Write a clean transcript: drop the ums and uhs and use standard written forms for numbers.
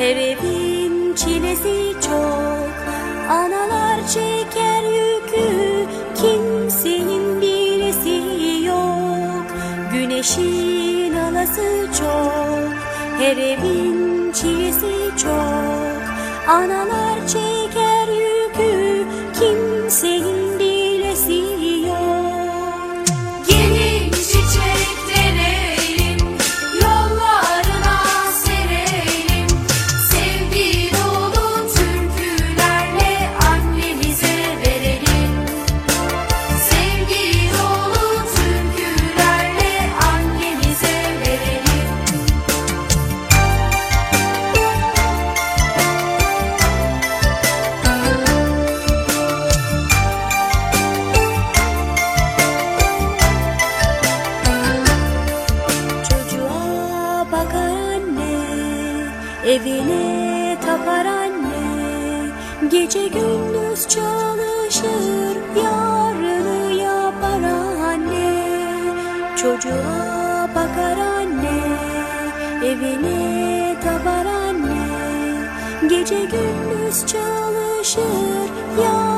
Her evin çilesi çok, analar çeker yükü, kimsenin bilesi yok. Güneşin alası çok, her evin çilesi çok, analar çeker yükü, kimsenin bilesi yok. Gelin çiçekler eğelim, yollarına serelim, sevgi dolu türkülerle annemize verelim. Sevgi dolu türkülerle annemize verelim. Çocuğa bakar anne, evine tapar anne, gece gündüz çalışır, yarını yapar anne. Çocuğa bakar anne, evine tapar anne, gece gündüz çalışır, yarını